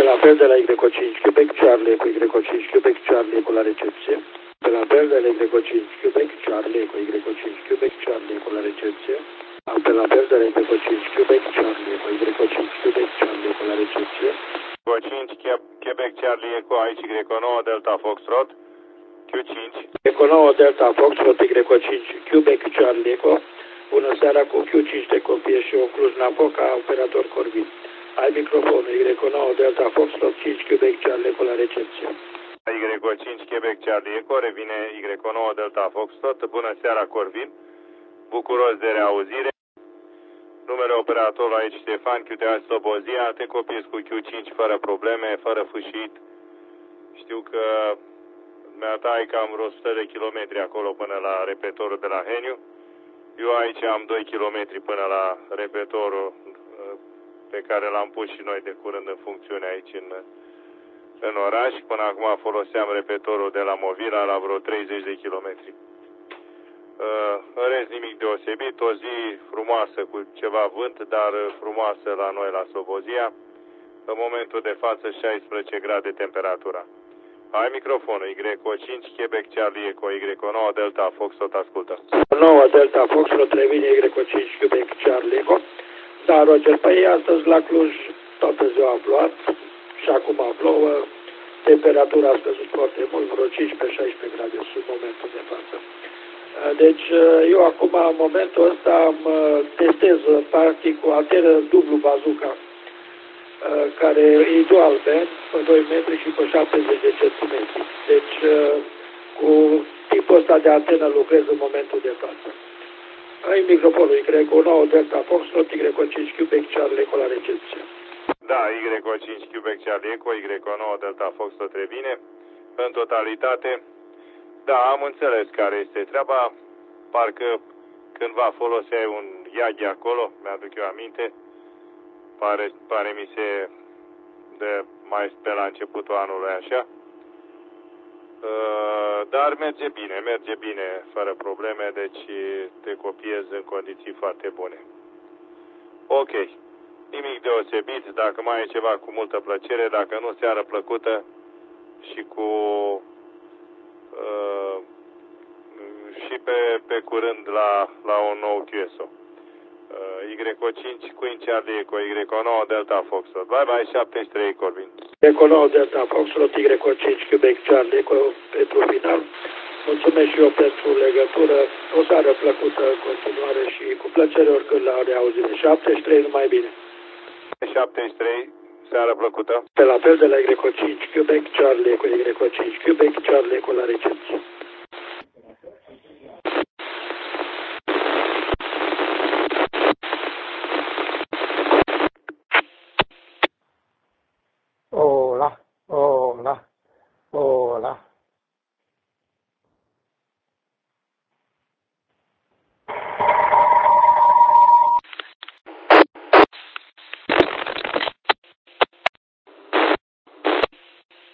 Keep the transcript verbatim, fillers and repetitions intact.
Apel apel de la Y cinci Quebec Charlie cu Y cinci Quebec Charlie cu la recepție. Apel apel de la Y cinci Quebec Charlie cu Y cinci Quebec Charlie cu la recepție. Apel apel de la Y cinci Quebec Charlie cu Y cinci Quebec Charlie cu la recepție. Y cinci Quebec Charlie Echo aici Y nouă Delta Foxtrot Q cinci. Y nouă Delta Foxtrot Y cinci Quebec Charlie Echo. Bună seara, cu Q cinci de copie și o Cluj-Napoca, operator Corvin. Ai microfonul Y nouă Delta Foxtrot cinci Quebec Charlie Echo la recepție. Y cinci Quebec Charlie Echo, revine Y nouă Delta Foxtrot. Bună seara, Corvin. Bucuros de reauzire. Numele operatorului aici Ștefan, Q T H Slobozia. Te copiezi cu Q cinci fără probleme, fără fâșit. Știu că mi-a tai cam vreo o sută de kilometri acolo până la repetorul de la Heniu. Eu aici am doi kilometri până la repetorul pe care l-am pus și noi de curând în funcțiune aici în, în oraș. Până acum foloseam repetorul de la Movila la vreo treizeci de kilometri. În rest nimic deosebit, o zi frumoasă cu ceva vânt, dar frumoasă la noi la Slobozia. În momentul de față șaisprezece grade temperatura. Ai microfonul Y cinci Quebec Charlie Echo Y nouă Delta Foxtrot, ascultă. nouă Delta Foxtrot revine Y cinci Quebec Charlie Echo. Da, Roger, păi astăzi la Cluj toată ziua a plouat și acum plouă. Temperatura a scăzut foarte mult, vreo cincisprezece șaisprezece grade sub momentul de față. Deci eu acum în momentul ăsta mă testez practic cu antenă dublu bazooka, care e dual band, pe doi metri și pe șaptezeci de centimetri. Deci cu tipul ăsta de antenă lucrez în momentul de față. Ai microfonul Y nouă Delta Foxtrot Y cinci Quebec Charlie Echo la recepție. Da, Y cinci Quebec Charlie Echo Y nouă Delta Foxtrot revine în totalitate. Da, am înțeles care este treaba. Parcă cândva foloseai un Yagi acolo, mi-aduc eu aminte. Pare, pare mi se de mai pe la începutul anului așa. Uh, dar merge bine, merge bine, fără probleme, deci te copiez în condiții foarte bune. Ok, nimic deosebit, dacă mai e ceva cu multă plăcere, dacă nu, seară plăcută și cu uh, și pe, pe curând la, la un nou Q S O. Uh, Y cinci Queen Charlie Echo Y nouă Delta Foxtrot. Bye bye, șaptezeci și trei Corvin. Y nouă Delta Foxtrot Y cinci Quebec Charlie Echo pentru final. Mulțumesc și eu pentru legătură. O seară plăcută în continuare și cu plăcere oricând la reauzire. șaptezeci și trei, numai bine. șaptezeci și trei, seară plăcută. Pe la fel de la Y cinci Quebec Charlie Echo Y cinci Quebec Charlie Echo la recepție. Hola, hola, hola.